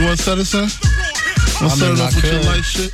You want to set us up? Want to set it up with your light shit?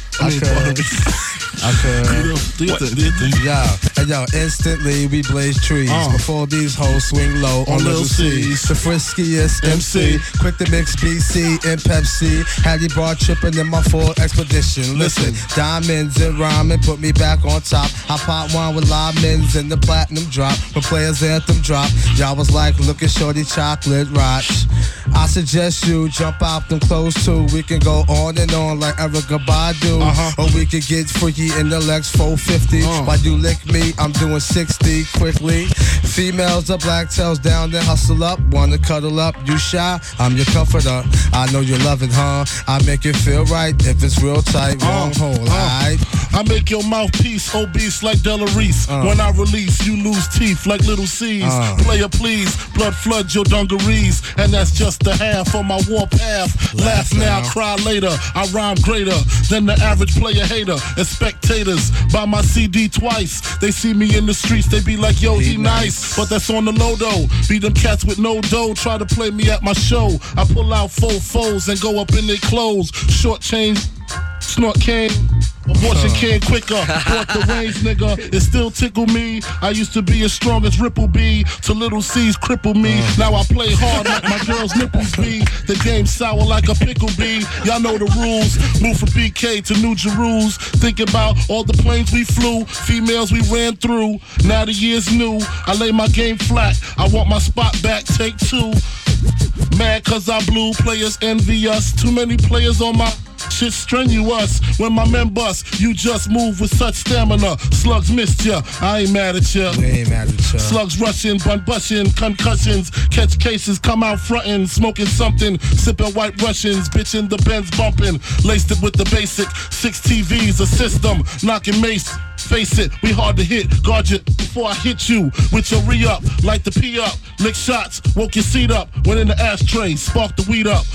I could. Do your thing. Yo, instantly we blaze trees before these hoes swing low on Little C's. The friskiest MC, quick to mix BC and Pepsi. Had you bar tripping in my Ford Expedition. Listen, diamonds and rhyming put me back on top. I pop one with live men's in the platinum drop. When players anthem drop, y'all was like, look at shorty chocolate rocks. I suggest you jump out them clothes too. We can go on and on like Erykah Badu, or we could get freaky in the Lex 450. While you lick me, I'm doing 60 quickly. Females are black tails down, then hustle up. Wanna cuddle up, you shy? I'm your comforter. I know you love it, huh? I make it feel right if it's real tight. Wrong hole, alright? I make your mouthpiece obese like Della Reese. When I release, you lose teeth like Little C's. Player, please, blood floods your dungarees, and that's just the half on my warpath. Laugh now, cry later. I rhyme greater than the average player hater. And spectators buy my CD twice. They see me in the streets, they be like, yo, he nice. But that's on the low though. Beat them cats with no dough, try to play me at my show. I pull out 4 foes and go up in their clothes. Short change, snort cane. Abortion came quicker, bought the range, nigga. It still tickle me. I used to be as strong as Ripple B, to Little C's cripple me. Now I play hard like my girl's nipples be. The game sour like a pickle bee. Y'all know the rules. Move from BK to New Jerusalem. Think about all the planes we flew, females we ran through. Now the year's new. I lay my game flat. I want my spot back. Take 2. Mad cause I blew. Players envy us. Too many players on my shit strenuous. When my men bust, you just move with such stamina. Slugs missed ya, I ain't mad at ya. We ain't mad at ya. Slugs rushing, bun bushing, concussions, catch cases, come out frontin', smoking something, sipping white Russians, bitchin' the Benz bumping, laced it with the basic 6 TVs, a system, knocking mace. Face it, we hard to hit. Guard it before I hit you with your re-up. Light the P up, lick shots, woke your seat up. Went in the ashtray, spark the weed up.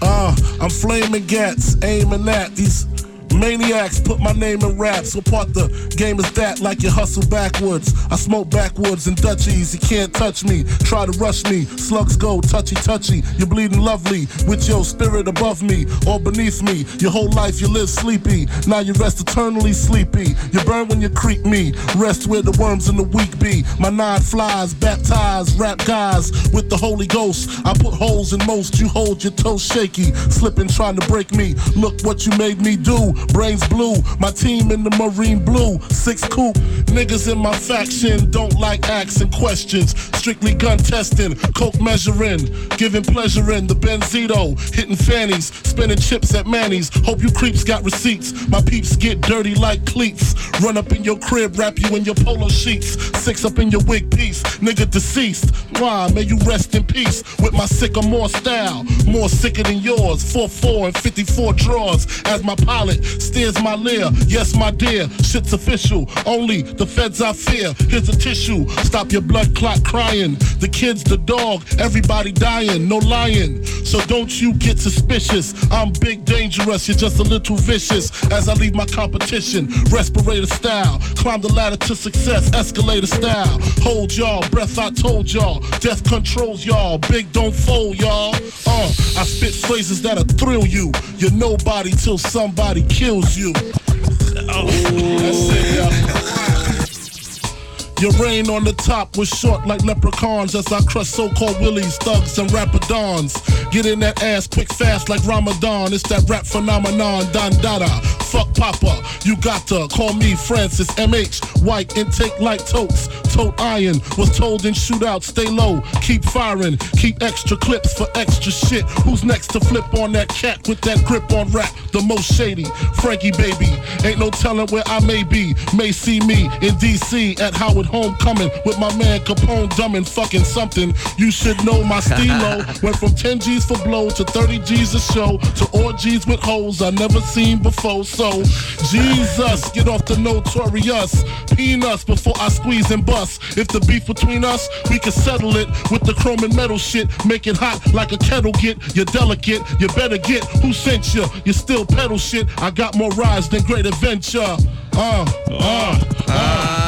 I'm flaming gats, aiming at these maniacs. Put my name in rap, so part the game is that like you hustle backwards. I smoke backwoods and Dutchies, you can't touch me. Try to rush me, slugs go touchy touchy. You're bleeding lovely with your spirit above me or beneath me. Your whole life you live sleepy, now you rest eternally sleepy. You burn when you creep me, rest where the worms in the weak be. My 9 flies, baptized, rap guys with the Holy Ghost. I put holes in most, you hold your toes shaky, slipping trying to break me. Look what you made me do. Brains blue, my team in the marine blue. 6 coupe, niggas in my faction don't like asking questions. Strictly gun testing, coke measuring, giving pleasure in the Benzito, hitting fannies, spinning chips at Manny's. Hope you creeps got receipts. My peeps get dirty like cleats. Run up in your crib, wrap you in your polo sheets. 6 up in your wig piece, nigga deceased. Why, may you rest in peace with my sycamore style. More sicker than yours, 4-4 and 54 draws as my pilot steers my leer. Yes, my dear, shit's official. Only the feds I fear. Here's a tissue. Stop your blood clot crying. The kids, the dog, everybody dying. No lying. So don't you get suspicious. I'm big dangerous. You're just a little vicious. As I leave my competition, respirator style. Climb the ladder to success, escalator style. Hold y'all, breath I told y'all. Death controls y'all. Big don't fold y'all. I spit phrases that'll thrill you. You're nobody till somebody kills you. That's it, y'all. Your reign on the top was short like leprechauns as I crush so-called willies, thugs, and rapadons. Get in that ass quick fast like Ramadan. It's that rap phenomenon, Don Dada. Fuck Papa, you got to call me Francis M.H. White, intake like totes. Tote iron, was told in shootout, stay low, keep firing, keep extra clips for extra shit. Who's next to flip on that cat with that grip on rap? The most shady, Frankie baby. Ain't no telling where I may be. May see me in D.C. at Howard Homecoming with my man Capone dumbing fucking something. You should know my stilo went from 10 G's for blow to 30 G's a show to orgies with hoes I never seen before. So Jesus, get off the notorious peanuts before I squeeze and bust. If the beef between us, we can settle it with the chrome and metal shit. Make it hot like a kettle get. You're delicate, you better get who sent you. You still pedal shit. I got more rides than Great Adventure.